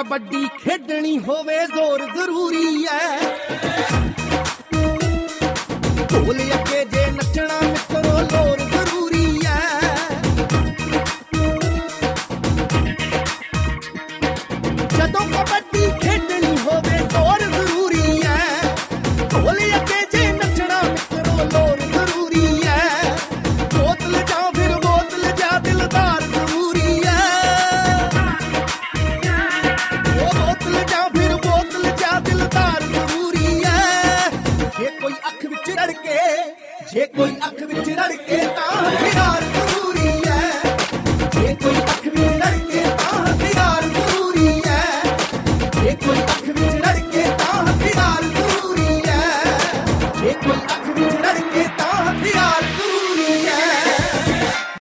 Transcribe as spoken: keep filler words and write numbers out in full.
ਕਬੱਡੀ ਖੇਡਣੀ ਹੋਵੇ ਜ਼ੋਰ ਜ਼ਰੂਰੀ ਐ ਢੋਲ ਅੱਗੇ ਜੇ ਨੱਚਣਾ ਮਿੱਤਰੋ ਲੋਰ ਜ਼ਰੂਰੀ ਐ ਜਦੋਂ ਕਬੱਡੀ ਖੇਡਣੀ ਹੋਵੇ ਜ਼ੋਰ ਜ਼ਰੂਰੀ ਐ ਢੋਲ ਅੱਗੇ ਜੇ ਨੱਚਣਾ ਮਿੱਤਰੋ ਲੋਰ ਜ਼ਰੂਰੀ ਐ ਬੋਤਲ ਜਾਂ ਫਿਰ ਬੋਤਲ ਜਾਂ ਦਿਲਦਾਰ ਜ਼ਰੂਰੀ ਐ ਉਹ ਬੋਤਲ ਜਾਂ ਫਿਰ ਬੋਤਲ ਜਾਂ ਦਿਲਦਾਰ ਜ਼ਰੂਰੀ ਐ ਜੇ ਕੋਈ ਅੱਖ ਵਿੱਚ ਰੜ ਕੇ ਜੇ ਕੋਈ ਅੱਖ ਵਿੱਚ ਰੜ ਕੇ ਤਾਂ ਫਿਰਾਰ